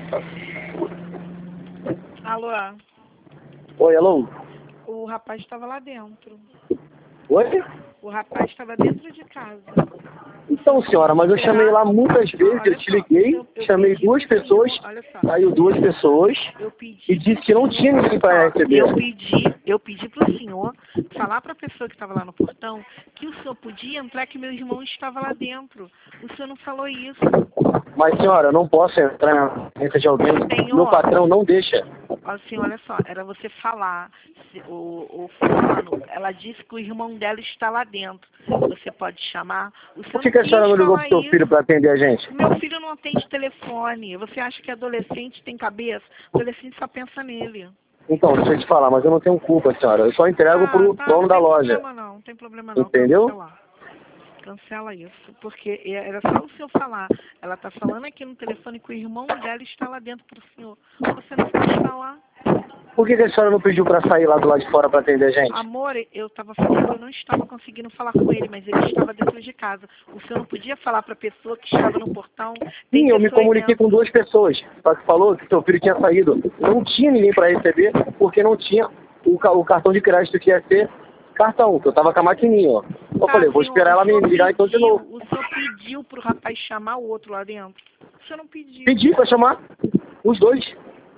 Alô? Oi, alô? O rapaz estava lá dentro. Oi? O rapaz estava dentro de casa. Então, senhora, mas eu chamei lá muitas vezes, eu te liguei, chamei duas pessoas, Olha só, saiu duas pessoas eu pedi e disse que não tinha ninguém para receber. eu pedi para o senhor falar para a pessoa que estava lá no portão que o senhor podia entrar, que meu irmão estava lá dentro. O senhor não falou isso. Mas, senhora, eu não posso entrar na frente de alguém, Senhor, meu patrão não deixa. Assim, olha só, era você falar, o fulano, ela disse que o irmão dela está lá dentro. Você pode chamar. O senhor Por que a não senhora quis não ligou falar pro seu isso. filho para atender a gente? Meu filho não atende telefone. Você acha que adolescente tem cabeça? Adolescente só pensa nele. Então, deixa eu te falar, mas eu não tenho culpa, senhora. Eu só entrego pro dono da loja. Não tem problema não, Entendeu? cancelar. Cancela isso, porque era só o senhor falar. Ela está falando aqui no telefone que o irmão dela está lá dentro pro senhor. Você não pode falar. Por que a senhora não pediu para sair lá do lado de fora para atender a gente? Amor, eu estava falando, eu não estava conseguindo falar com ele, mas ele estava dentro de casa. O senhor não podia falar para a pessoa que estava no portão? Tem Sim, eu me pessoa aí comuniquei dentro. com duas pessoas. Só que falou que seu filho tinha saído. Não tinha ninguém para receber, porque não tinha o cartão de crédito que ia ser cartão, que eu tava com a maquininha, ó. Eu Tá, falei, vou senhor, esperar ela me ligar então de novo. o senhor pediu para o rapaz chamar o outro lá dentro? O senhor não pediu. Pedi para chamar os dois.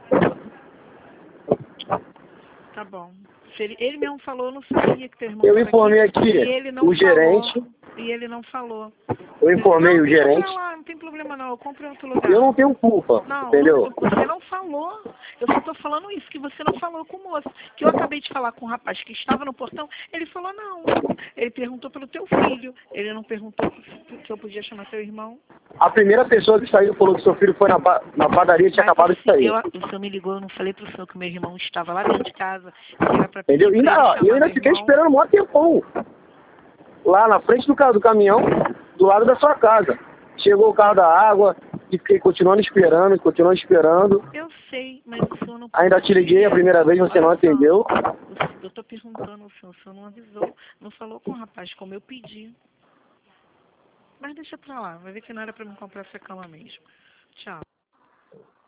Tá bom. Se ele mesmo falou, eu não sabia que teu irmão Eu estava informei aqui. aqui E ele não o gerente, falou. E ele não falou. eu informei Não, o deixa pra gerente. lá, não tem problema não. Eu compro em outro lugar. Eu não tenho culpa, Não, entendeu? você não falou. Eu só estou falando isso, que você não falou com o moço. Que eu acabei de falar com o rapaz que estava no portão. Ele falou não. Ele perguntou pelo teu filho. Ele não perguntou que eu podia chamar teu irmão. A primeira pessoa que saiu falou que seu filho foi na padaria e tinha Mas acabado de sair. o senhor me ligou, eu não falei pro senhor que meu irmão estava lá dentro de casa. Que era pra Entendeu? pedir pra ele Eu chamar ainda meu fiquei irmão. esperando um maior tempão. Lá na frente do caminhão, do lado da sua casa. Chegou o carro da água e fiquei continuando esperando. Eu sei, mas o senhor não Ainda te liguei a primeira vez, você não Olha só, atendeu. eu estou perguntando ao senhor, o senhor não avisou, não falou com o rapaz como eu pedi. Mas deixa pra lá, vai ver que não era pra me comprar essa cama mesmo. Tchau.